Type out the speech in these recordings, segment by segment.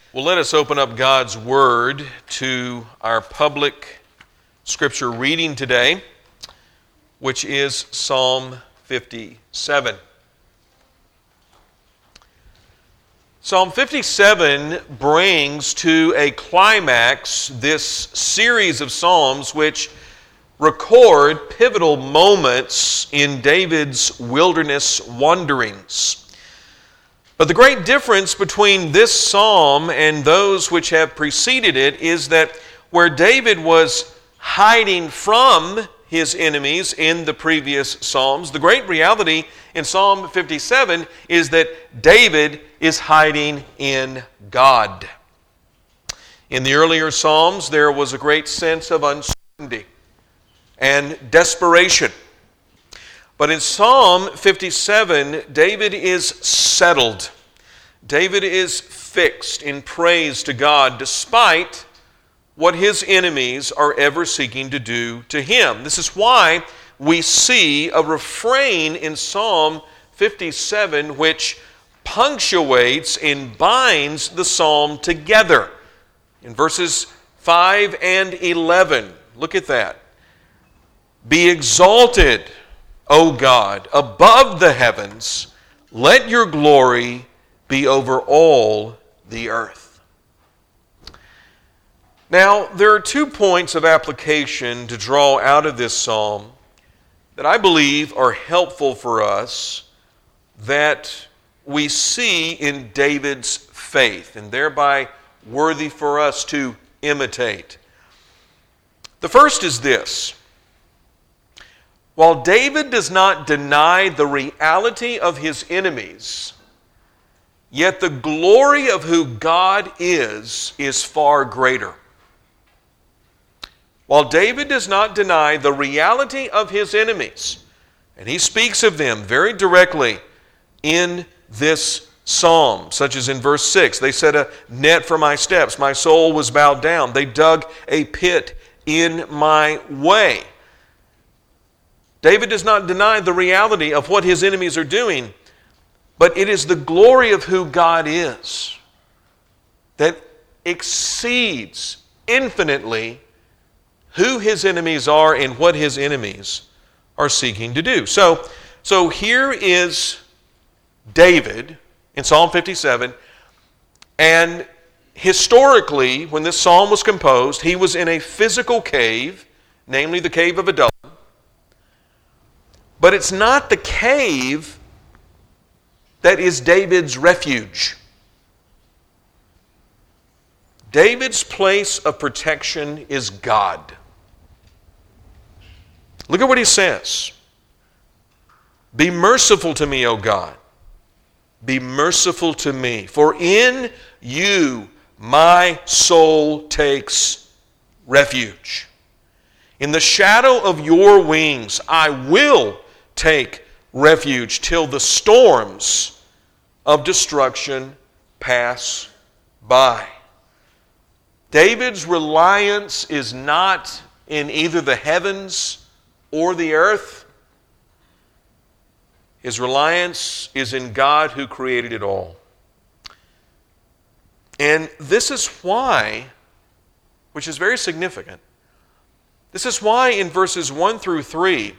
Well, let us open up God's Word to our public Scripture reading today, which is Psalm 57. Psalm 57 brings to a climax this series of Psalms which record pivotal moments in David's wilderness wanderings. But the great difference between this psalm and those which have preceded it is that where David was hiding from his enemies in the previous psalms, the great reality in Psalm 57 is that David is hiding in God. In the earlier psalms, there was a great sense of uncertainty and desperation. But in Psalm 57, David is settled. David is fixed in praise to God despite what his enemies are ever seeking to do to him. This is why we see a refrain in Psalm 57 which punctuates and binds the psalm together. In verses 5 and 11, look at that. Be exalted, O God, above the heavens, let your glory be over all the earth. Now, there are 2 points of application to draw out of this psalm that I believe are helpful for us that we see in David's faith and thereby worthy for us to imitate. The first is this. While David does not deny the reality of his enemies, yet the glory of who God is far greater. While David does not deny the reality of his enemies, and he speaks of them very directly in this psalm, such as in verse 6, they set a net for my steps, my soul was bowed down, they dug a pit in my way. David does not deny the reality of what his enemies are doing, but it is the glory of who God is that exceeds infinitely who his enemies are and what his enemies are seeking to do. So here is David in Psalm 57, and historically, when this psalm was composed, he was in a physical cave, namely the cave of Adullam. But it's not the cave that is David's refuge. David's place of protection is God. Look at what he says. Be merciful to me, O God. Be merciful to me, for in you my soul takes refuge. In the shadow of your wings I will take refuge till the storms of destruction pass by. David's reliance is not in either the heavens or the earth. His reliance is in God who created it all. And this is why, which is very significant, this is why in verses 1 through 3,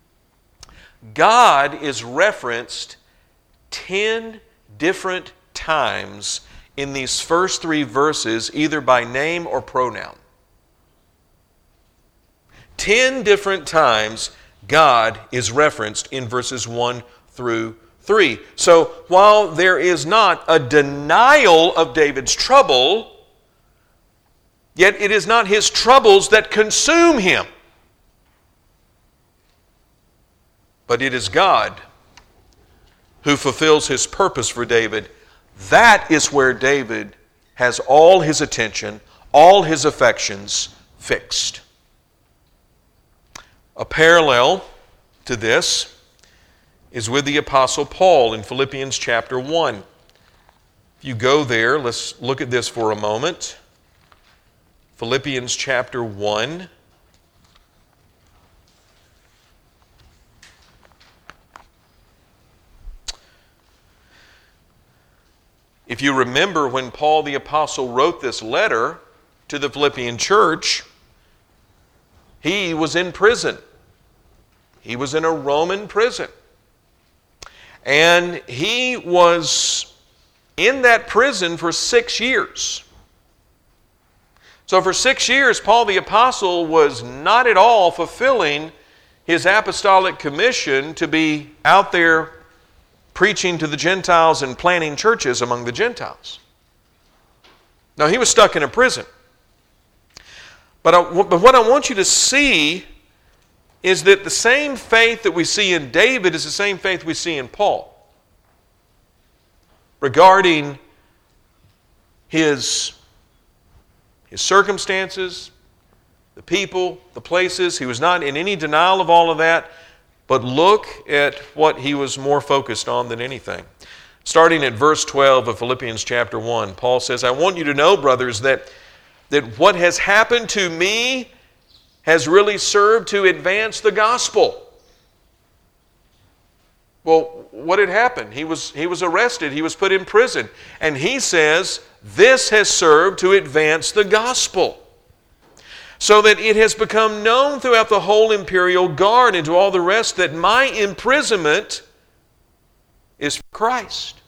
God is referenced 10 different times in these first 3 verses, either by name or pronoun. 10 different times God is referenced in verses 1 through 3. So while there is not a denial of David's trouble, yet it is not his troubles that consume him. But it is God who fulfills his purpose for David. That is where David has all his attention, all his affections fixed. A parallel to this is with the Apostle Paul in Philippians chapter 1. If you go there, let's look at this for a moment. Philippians chapter 1. If you remember when Paul the Apostle wrote this letter to the Philippian church, he was in prison. He was in a Roman prison. And he was in that prison for 6 years. So for 6 years, Paul the Apostle was not at all fulfilling his apostolic commission to be out there preaching to the Gentiles and planting churches among the Gentiles. Now, he was stuck in a prison. But what I want you to see is that the same faith that we see in David is the same faith we see in Paul regarding his circumstances, the people, the places. He was not in any denial of all of that, but look at what he was more focused on than anything. Starting at verse 12 of Philippians chapter 1, Paul says, I want you to know, brothers, that what has happened to me has really served to advance the gospel. Well, what had happened? He was arrested. He was put in prison. And he says, this has served to advance the gospel, so that it has become known throughout the whole imperial guard and to all the rest that my imprisonment is for Christ.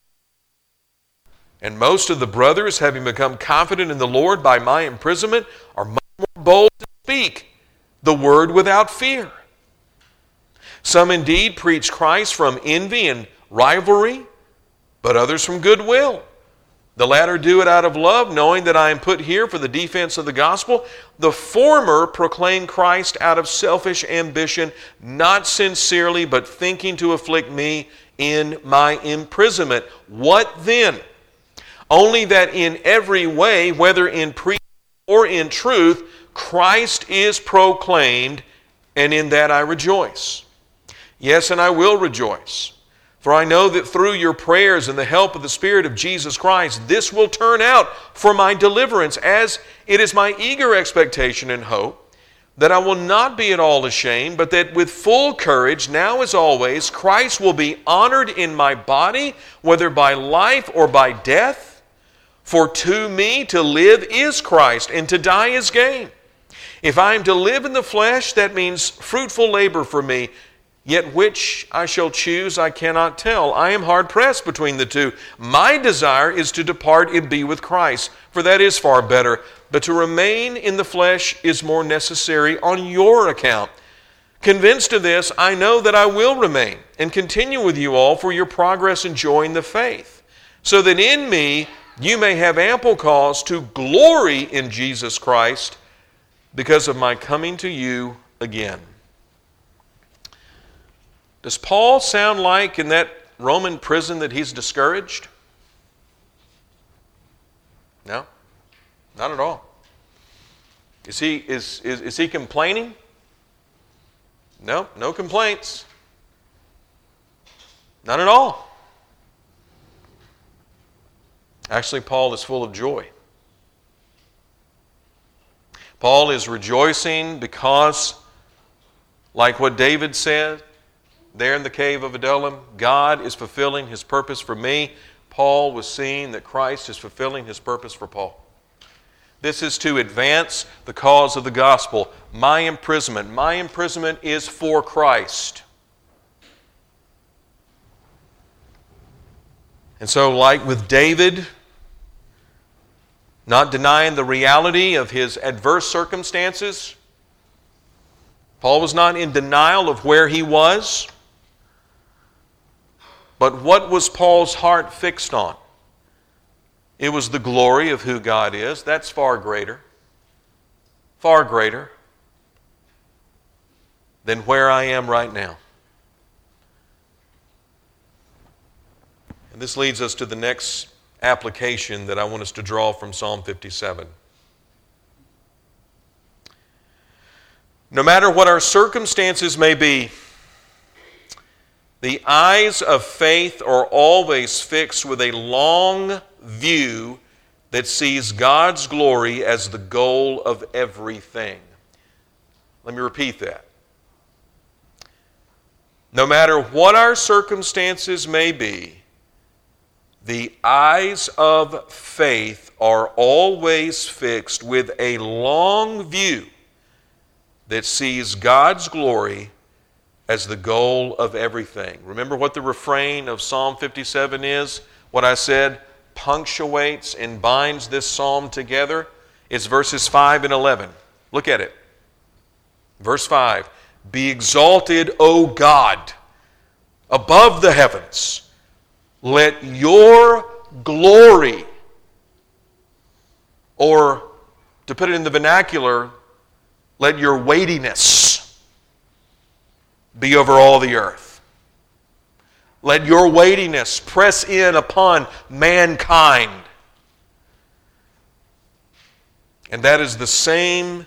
And most of the brothers, having become confident in the Lord by my imprisonment, are much more bold to speak the word without fear. Some indeed preach Christ from envy and rivalry, but others from goodwill. The latter do it out of love, knowing that I am put here for the defense of the gospel. The former proclaim Christ out of selfish ambition, not sincerely, but thinking to afflict me in my imprisonment. What then? Only that in every way, whether in preaching or in truth, Christ is proclaimed, and in that I rejoice. Yes, and I will rejoice. For I know that through your prayers and the help of the Spirit of Jesus Christ, this will turn out for my deliverance, as it is my eager expectation and hope that I will not be at all ashamed, but that with full courage, now as always, Christ will be honored in my body, whether by life or by death. For to me to live is Christ, and to die is gain. If I am to live in the flesh, that means fruitful labor for me. Yet which I shall choose, I cannot tell. I am hard pressed between the two. My desire is to depart and be with Christ, for that is far better. But to remain in the flesh is more necessary on your account. Convinced of this, I know that I will remain and continue with you all for your progress and joy in the faith, so that in me you may have ample cause to glory in Jesus Christ because of my coming to you again. Does Paul sound like in that Roman prison that he's discouraged? No, not at all. Is he complaining? No, no complaints. Not at all. Actually, Paul is full of joy. Paul is rejoicing because, like what David said, there in the cave of Adullam, God is fulfilling His purpose for me. Paul was seeing that Christ is fulfilling His purpose for Paul. This is to advance the cause of the gospel. My imprisonment is for Christ. And so, like with David, not denying the reality of his adverse circumstances, Paul was not in denial of where he was. But what was Paul's heart fixed on? It was the glory of who God is. That's far greater than where I am right now. And this leads us to the next application that I want us to draw from Psalm 57. No matter what our circumstances may be, the eyes of faith are always fixed with a long view that sees God's glory as the goal of everything. Let me repeat that. No matter what our circumstances may be, The eyes of faith are always fixed with a long view that sees God's glory as the goal of everything. Remember what the refrain of Psalm 57 is? What I said punctuates and binds this psalm together? It's verses 5 and 11. Look at it. Verse 5, "Be exalted, O God, above the heavens. Let your glory," or to put it in the vernacular, let your weightiness be over all the earth. Let your weightiness press in upon mankind. And that is the same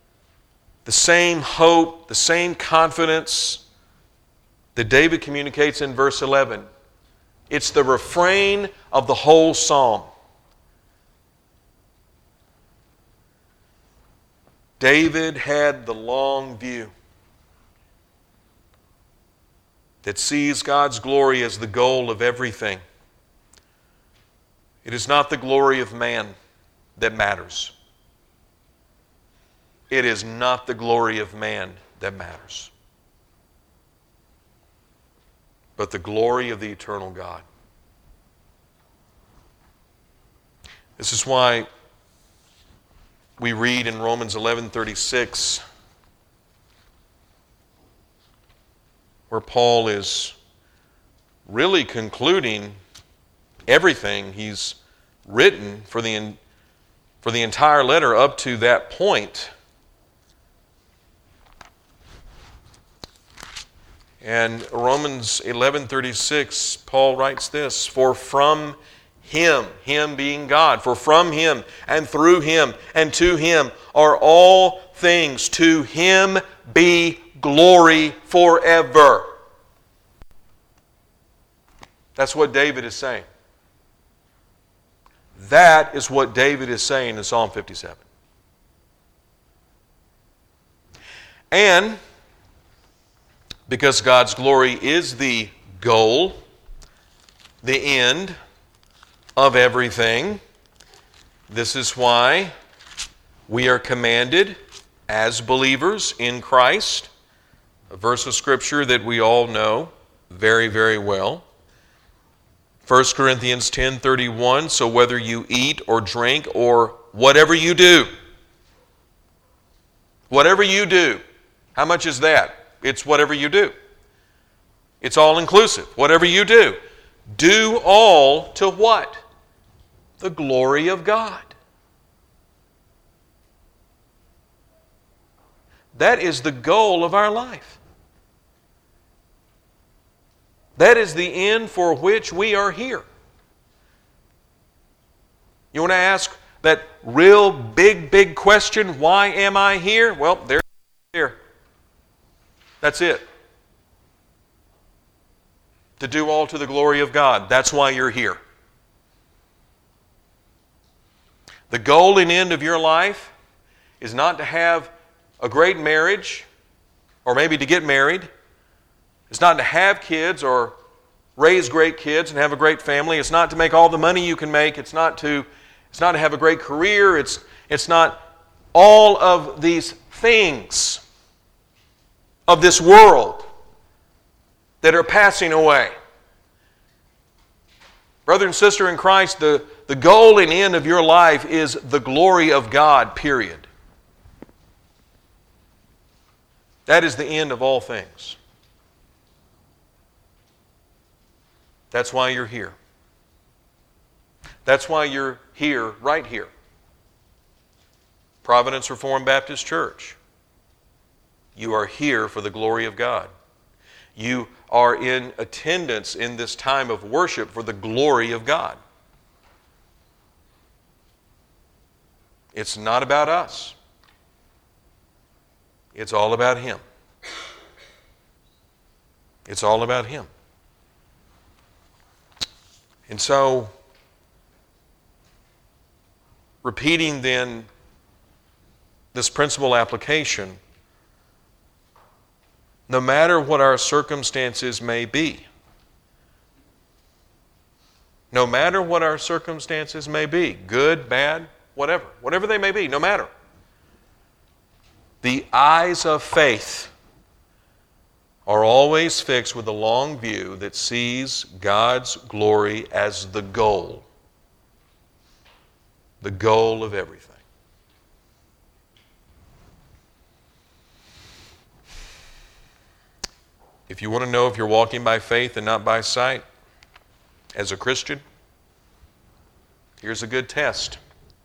hope, the same confidence that David communicates in verse 11. It's the refrain of the whole psalm. David had the long view that sees God's glory as the goal of everything. It is not the glory of man that matters. It is not the glory of man that matters, but the glory of the eternal God. This is why we read in Romans 11:36, where Paul is really concluding everything he's written for the entire letter up to that point. And Romans 11:36, Paul writes this, "For from Him," Him being God, "for from Him and through Him and to Him are all things. To Him be glory forever." That's what David is saying. That is what David is saying in Psalm 57. And because God's glory is the goal, the end of everything, this is why we are commanded as believers in Christ, a verse of Scripture that we all know very, very well. 1 Corinthians 10:31, "So whether you eat or drink or whatever you do," how much is that? It's whatever you do. It's all inclusive. Whatever you do, do all to what? The glory of God. That is the goal of our life. That is the end for which we are here. You want to ask that real big question, why am I here? Well, there. That's it. To do all to the glory of God. That's why you're here. The goal and end of your life is not to have a great marriage, or maybe to get married. It's not to have kids or raise great kids and have a great family. It's not to make all the money you can make. It's not to have a great career. It's not all of these things of this world that are passing away. Brother and sister in Christ, the goal and end of your life is the glory of God, period. That is the end of all things. That's why you're here. That's why you're here, right here. Providence Reformed Baptist Church. You are here for the glory of God. You are in attendance in this time of worship for the glory of God. It's not about us. It's all about Him. It's all about Him. And so, repeating then this principal application, no matter what our circumstances may be, No matter what our circumstances may be, good, bad, whatever they may be, no matter. The eyes of faith are always fixed with a long view that sees God's glory as the goal of everything. If you want to know if you're walking by faith and not by sight, as a Christian, here's a good test.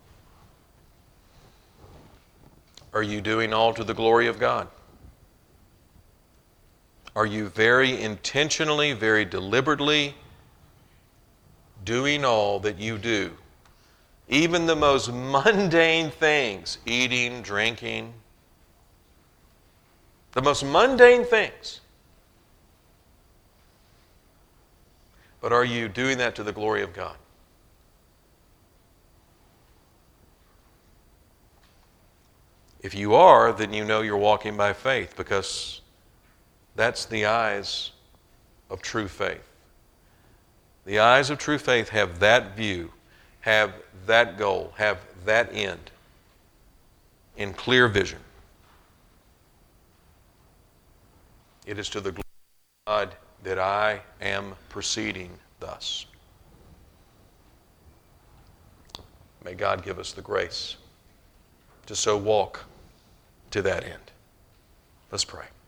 Are you doing all to the glory of God? Are you very intentionally, very deliberately doing all that you do? Even the most mundane things, eating, drinking, the most mundane things. But are you doing that to the glory of God? If you are, then you know you're walking by faith, because that's the eyes of true faith. The eyes of true faith have that view, have that goal, have that end in clear vision. It is to the glory of God that I am proceeding thus. May God give us the grace to so walk to that end. Let's pray.